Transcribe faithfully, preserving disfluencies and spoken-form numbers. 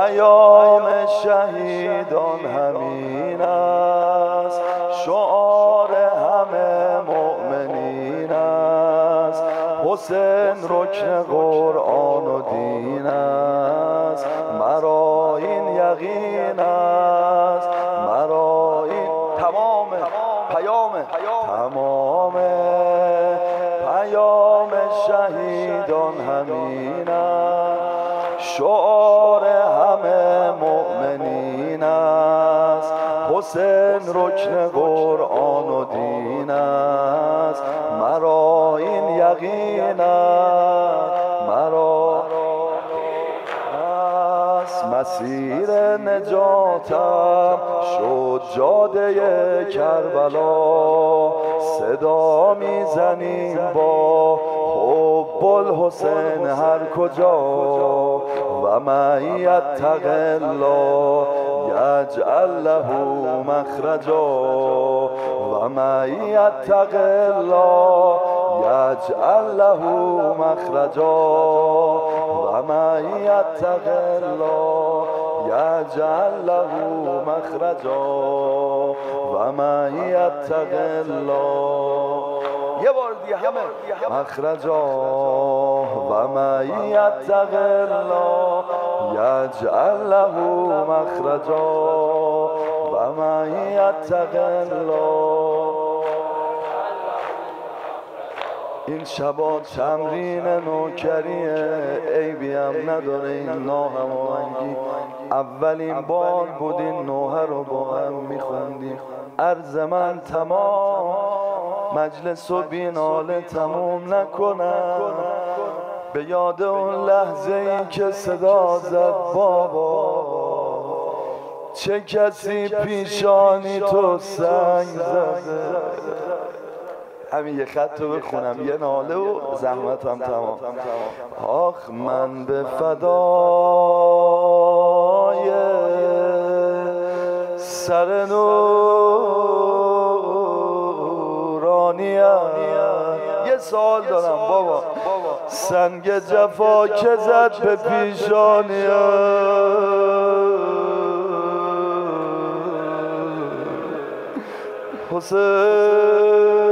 پیام شهیدان همین است، شعار همه مؤمنین است. حسین رکن قرآن و دین است، مرا این یقین است، مرا این تمام پیام تمام پیام شهیدان همین است، شعار همه مؤمنین است. حسین رکن قرآن و دین است، مرا این یقین است، مرا است. مسیر نجاتم شد جاده کربلا، صدا میزنیم با حب الحسین هر کجا. و من یتق الله یجعل له مخرجا، و من یتق الله یجعل له مخرجا، و من یتق الله یجعل له مخرجا، و من یتق الله. یه بار دیگه همه مخرجا، و من یتق الله یجعل له مخرجا، و من یتق الله. این شبا تمرین نوکریه، عیبی هم نداره این ناهماهنگی. اولین بار بود این نوحه رو با هم میخوندیم. عرض من تمام، مجلس و بیناله تموم نکنم، به یاد اون لحظه ای که صدا زد بابا، چه کسی پیشانی تو سنگ زده. همین یه خط رو بخونم، یه ناله و زحمتم تمام. آخ من به فدای سر نورانیم. یه سوال دارم بابا، سنگ جفا که زد به پیشانیم، حسین